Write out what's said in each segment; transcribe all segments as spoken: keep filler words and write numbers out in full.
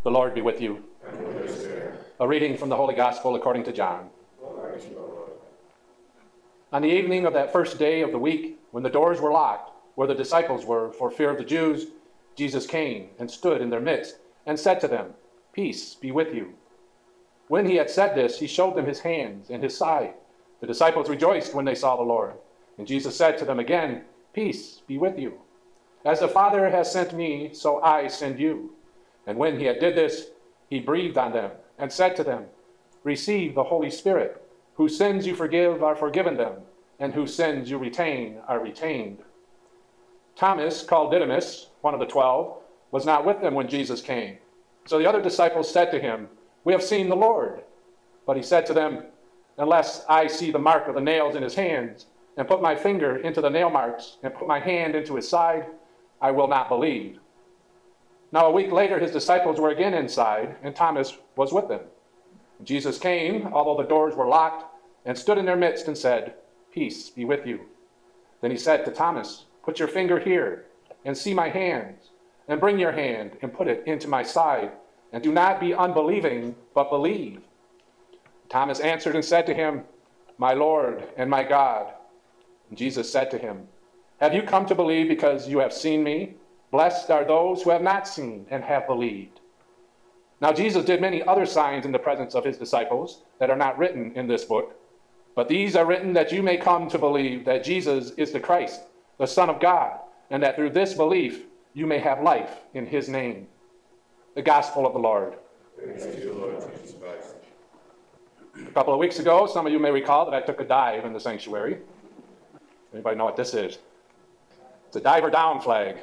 The Lord be with you. A reading from the Holy Gospel according to John. On the evening of that first day of the week, when the doors were locked, where the disciples were for fear of the Jews, Jesus came and stood in their midst and said to them, "Peace be with you." When he had said this, he showed them his hands and his side. The disciples rejoiced when they saw the Lord. And Jesus said to them again, "Peace be with you. As the Father has sent me, so I send you." And when he had did this, he breathed on them and said to them, "Receive the Holy Spirit. Whose sins you forgive are forgiven them, and whose sins you retain are retained." Thomas, called Didymus, one of the twelve, was not with them when Jesus came. So the other disciples said to him, "We have seen the Lord." But he said to them, "Unless I see the mark of the nails in his hands, and put my finger into the nail marks, and put my hand into his side, I will not believe." Now a week later his disciples were again inside, and Thomas was with them. Jesus came, although the doors were locked, and stood in their midst and said, "Peace be with you." Then he said to Thomas, "Put your finger here, and see my hands, and bring your hand and put it into my side, and do not be unbelieving, but believe." Thomas answered and said to him, "My Lord and my God." And Jesus said to him, "Have you come to believe because you have seen me? Blessed are those who have not seen and have believed." Now Jesus did many other signs in the presence of his disciples that are not written in this book, but these are written that you may come to believe that Jesus is the Christ, the Son of God, and that through this belief you may have life in his name. The Gospel of the Lord. Praise to you, Lord Jesus Christ. A couple of weeks ago, some of you may recall that I took a dive in the sanctuary. Anybody know what this is? It's a diver down flag.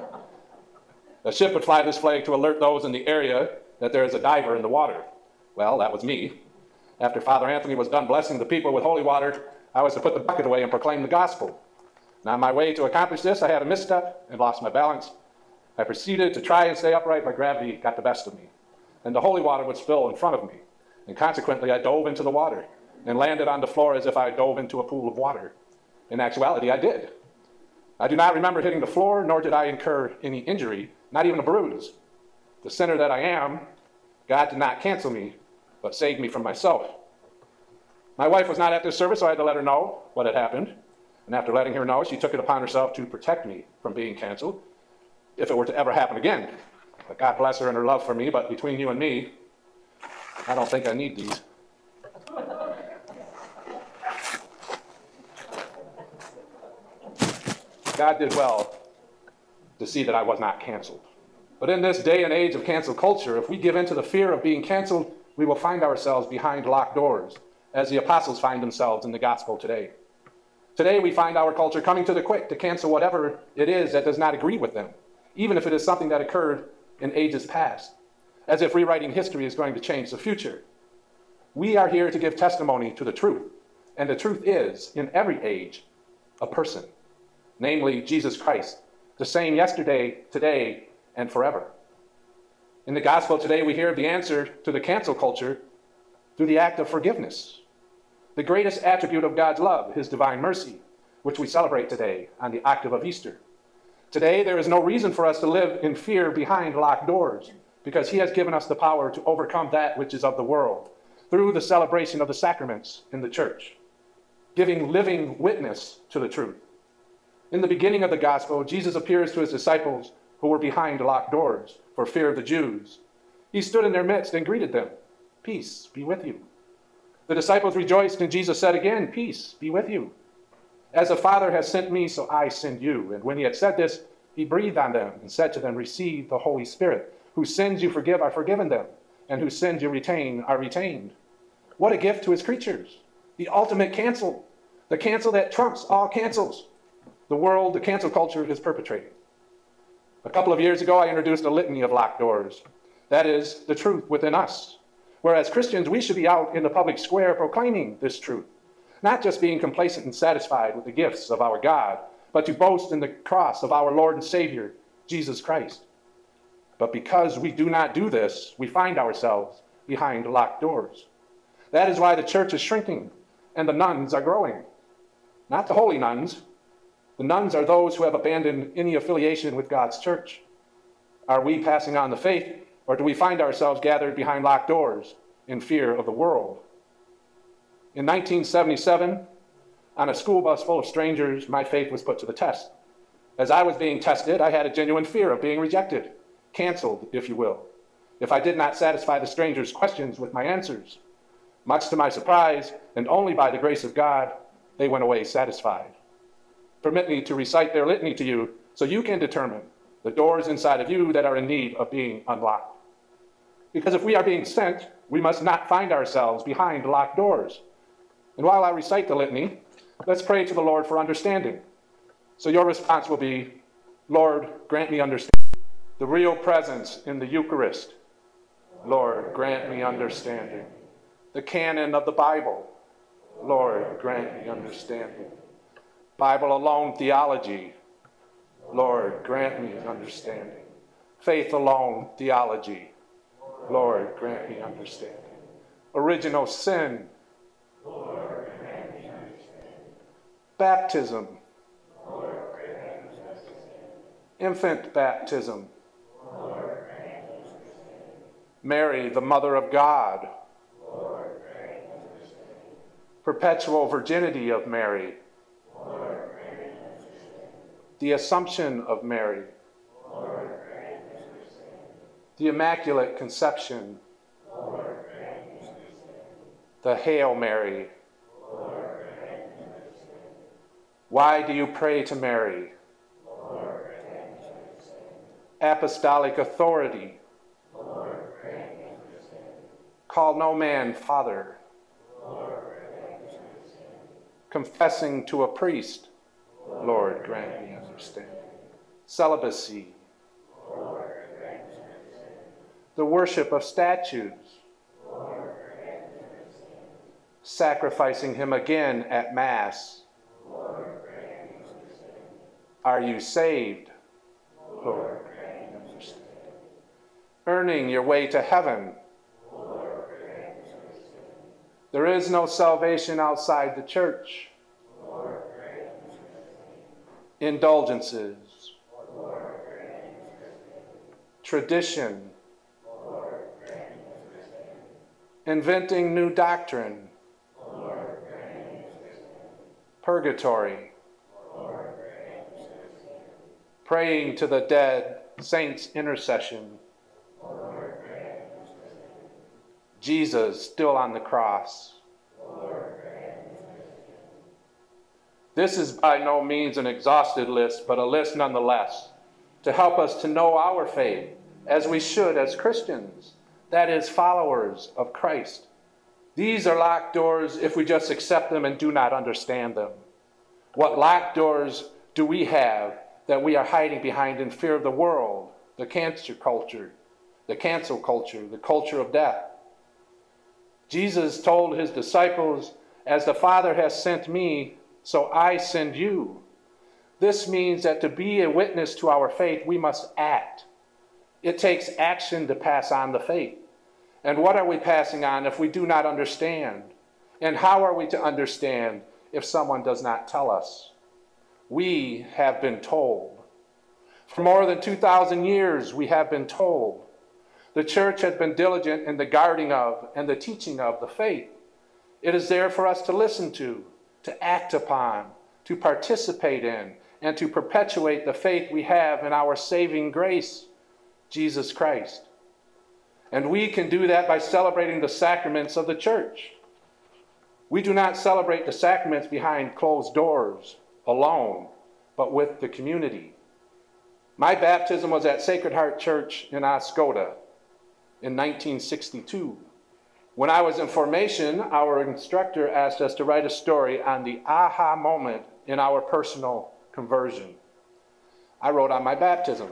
A ship would fly this flag to alert those in the area that there is a diver in the water. Well, that was me. After Father Anthony was done blessing the people with holy water, I was to put the bucket away and proclaim the gospel. And on my way to accomplish this, I had a misstep and lost my balance. I proceeded to try and stay upright, but gravity got the best of me. And the holy water would spill in front of me. And consequently, I dove into the water and landed on the floor as if I dove into a pool of water. In actuality, I did. I do not remember hitting the floor, nor did I incur any injury, not even a bruise. The sinner that I am, God did not cancel me, but saved me from myself. My wife was not at this service, so I had to let her know what had happened. And after letting her know, she took it upon herself to protect me from being canceled, if it were to ever happen again. But God bless her and her love for me, but between you and me, I don't think I need these. God did well to see that I was not canceled. But in this day and age of cancel culture, if we give in to the fear of being canceled, we will find ourselves behind locked doors, as the apostles find themselves in the gospel today. Today we find our culture coming to the quick to cancel whatever it is that does not agree with them, even if it is something that occurred in ages past, as if rewriting history is going to change the future. We are here to give testimony to the truth, and the truth is, in every age, a person. Namely, Jesus Christ, the same yesterday, today, and forever. In the gospel today, we hear of the answer to the cancel culture through the act of forgiveness, the greatest attribute of God's love, his divine mercy, which we celebrate today on the octave of Easter. Today, there is no reason for us to live in fear behind locked doors, because he has given us the power to overcome that which is of the world through the celebration of the sacraments in the church, giving living witness to the truth. In the beginning of the gospel, Jesus appears to his disciples who were behind locked doors for fear of the Jews. He stood in their midst and greeted them. "Peace be with you." The disciples rejoiced, and Jesus said again, "Peace be with you. As the Father has sent me, so I send you." And when he had said this, he breathed on them and said to them, "Receive the Holy Spirit. Whose sins you forgive are forgiven them, and whose sins you retain are retained." What a gift to his creatures. The ultimate cancel. The cancel that trumps all cancels. The world, the cancel culture, is perpetrating. A couple of years ago, I introduced a litany of locked doors. That is, the truth within us. Whereas Christians, we should be out in the public square proclaiming this truth, not just being complacent and satisfied with the gifts of our God, but to boast in the cross of our Lord and Savior, Jesus Christ. But because we do not do this, we find ourselves behind locked doors. That is why the church is shrinking and the nuns are growing. Not the holy nuns. The nuns are those who have abandoned any affiliation with God's church. Are we passing on the faith, Or do we find ourselves gathered behind locked doors in fear of the world? In nineteen seventy-seven, on a school bus full of strangers, my faith was put to the test. As I was being tested, I had a genuine fear of being rejected, canceled, if you will, if I did not satisfy the strangers' questions with my answers. Much to my surprise, and only by the grace of God, they went away satisfied. Permit me to recite their litany to you so you can determine the doors inside of you that are in need of being unlocked. Because if we are being sent, we must not find ourselves behind locked doors. And while I recite the litany, let's pray to the Lord for understanding. So your response will be, Lord, grant me understanding. The real presence in the Eucharist. Lord, grant me understanding. The canon of the Bible. Lord, grant me understanding. Bible alone theology. Lord, grant me understanding. Faith alone theology. Lord, grant me understanding. Original sin. Lord, grant me understanding. Baptism. Lord, grant me understanding. Infant baptism. Lord, grant me understanding. Mary, the Mother of God. Lord, grant me understanding. Perpetual virginity of Mary. Lord, grant me understanding. The Assumption of Mary. Lord, grant me understanding. The Immaculate Conception. Lord, grant me understanding. The Hail Mary. Lord, grant me understanding. Why do you pray to Mary? Lord, grant me understanding. Apostolic authority. Lord, grant me understanding. Call no man Father. Lord, grant me understanding. Confessing to a priest. Lord, grant me understanding. Celibacy. Lord, grant me understanding. The worship of statues. Lord, grant me understanding. Sacrificing him again at Mass. Lord, grant me understanding. Are you saved? Lord, grant me understanding. Earning your way to heaven. Lord, grant me understanding. There is no salvation outside the church. Lord, grant me understanding. Indulgences. Lord, grant me understanding. Tradition. Lord, grant me understanding. Inventing new doctrine. Lord, grant me understanding. Purgatory. Lord, grant me understanding. Praying to the dead, saints' intercession. Lord, grant me understanding. Jesus still on the cross. Lord, grant me understanding. This is by no means an exhaustive list, but a list nonetheless, to help us to know our faith as we should as Christians, that is, followers of Christ. These are locked doors if we just accept them and do not understand them. What locked doors do we have that we are hiding behind in fear of the world, the cancer culture, the cancel culture, the culture of death? Jesus told his disciples, as the Father has sent me, so I send you. This means that to be a witness to our faith, we must act. It takes action to pass on the faith. And what are we passing on if we do not understand? And how are we to understand if someone does not tell us? We have been told. For more than two thousand years, we have been told. The church has been diligent in the guarding of and the teaching of the faith. It is there for us to listen to, to act upon, to participate in, and to perpetuate the faith we have in our saving grace, Jesus Christ. And we can do that by celebrating the sacraments of the church. We do not celebrate the sacraments behind closed doors alone, but with the community. My baptism was at Sacred Heart Church in Oscoda in nineteen sixty-two. When I was in formation, our instructor asked us to write a story on the aha moment in our personal conversion. I wrote on my baptism.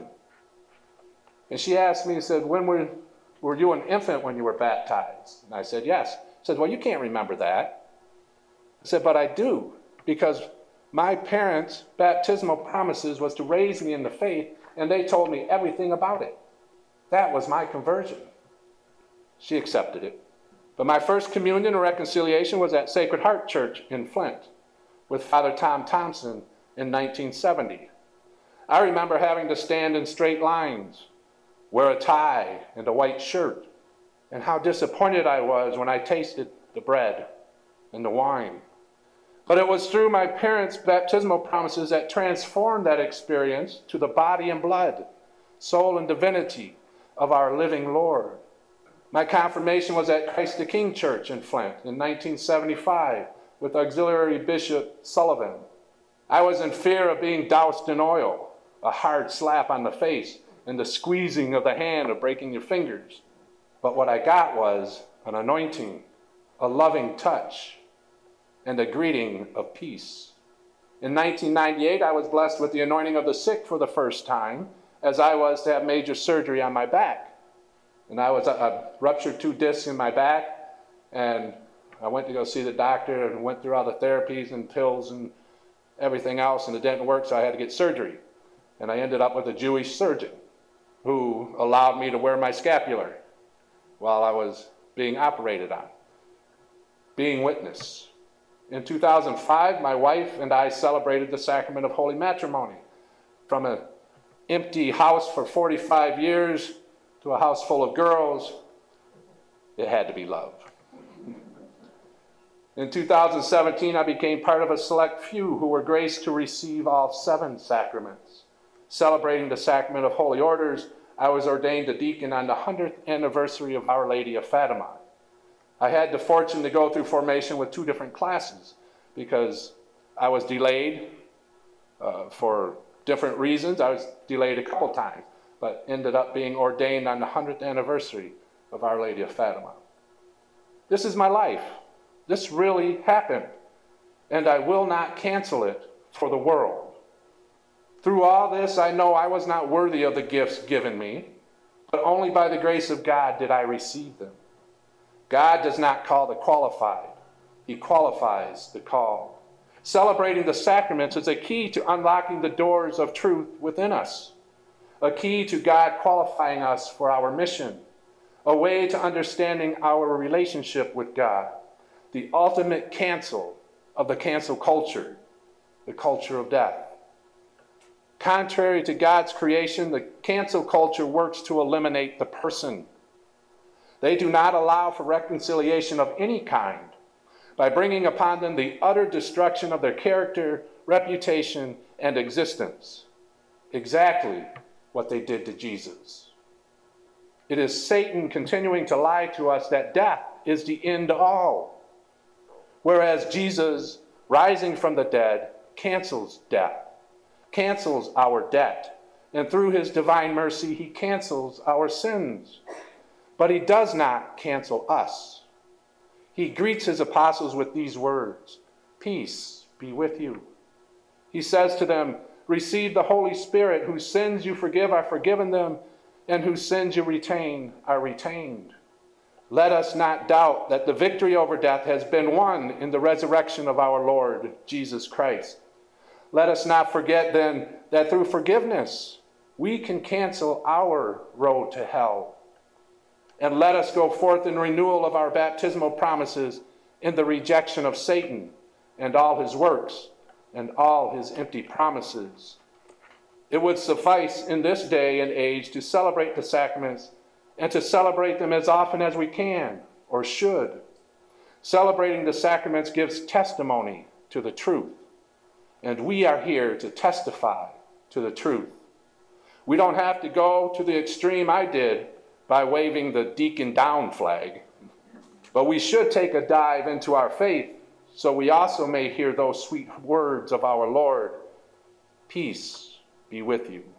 And she asked me, said, when were, were you an infant when you were baptized? And I said, yes. She said, well, you can't remember that. I said, but I do, because my parents' baptismal promises was to raise me in the faith, and they told me everything about it. That was my conversion. She accepted it. But my first communion or reconciliation was at Sacred Heart Church in Flint with Father Tom Thompson in nineteen seventy. I remember having to stand in straight lines, wear a tie and a white shirt, and how disappointed I was when I tasted the bread and the wine. But it was through my parents' baptismal promises that transformed that experience to the body and blood, soul and divinity of our living Lord. My confirmation was at Christ the King Church in Flint in nineteen seventy-five with Auxiliary Bishop Sullivan. I was in fear of being doused in oil, a hard slap on the face, and the squeezing of the hand of breaking your fingers. But what I got was an anointing, a loving touch, and a greeting of peace. In nineteen ninety-eight, I was blessed with the anointing of the sick for the first time, as I was to have major surgery on my back. And I was, I ruptured two discs in my back, and I went to go see the doctor and went through all the therapies and pills and everything else, and it didn't work, so I had to get surgery. And I ended up with a Jewish surgeon who allowed me to wear my scapular while I was being operated on, being witness. In two thousand five, my wife and I celebrated the sacrament of holy matrimony. From an empty house for forty-five years to a house full of girls, it had to be love. In two thousand seventeen, I became part of a select few who were graced to receive all seven sacraments. Celebrating the sacrament of holy orders, I was ordained a deacon on the hundredth anniversary of Our Lady of Fatima. I had the fortune to go through formation with two different classes because I was delayed uh, for different reasons. I was delayed a couple times, but ended up being ordained on the hundredth anniversary of Our Lady of Fatima. This is my life. This really happened, and I will not cancel it for the world. Through all this, I know I was not worthy of the gifts given me, but only by the grace of God did I receive them. God does not call the qualified. He qualifies the called. Celebrating the sacraments is a key to unlocking the doors of truth within us, a key to God qualifying us for our mission, a way to understanding our relationship with God, the ultimate cancel of the cancel culture, the culture of death. Contrary to God's creation, the cancel culture works to eliminate the person. They do not allow for reconciliation of any kind by bringing upon them the utter destruction of their character, reputation, and existence. Exactly what they did to Jesus. It is Satan continuing to lie to us that death is the end all, whereas Jesus, rising from the dead, cancels death, cancels our debt, and through his divine mercy, he cancels our sins. But he does not cancel us. He greets his apostles with these words, "Peace be with you." He says to them, "Receive the Holy Spirit, whose sins you forgive are forgiven them, and whose sins you retain are retained." Let us not doubt that the victory over death has been won in the resurrection of our Lord Jesus Christ. Let us not forget then that through forgiveness, we can cancel our road to hell. And let us go forth in renewal of our baptismal promises in the rejection of Satan and all his works and all his empty promises. It would suffice in this day and age to celebrate the sacraments and to celebrate them as often as we can or should. Celebrating the sacraments gives testimony to the truth, and we are here to testify to the truth. We don't have to go to the extreme I did by waving the deacon down flag, but we should take a dive into our faith so we also may hear those sweet words of our Lord, "Peace be with you."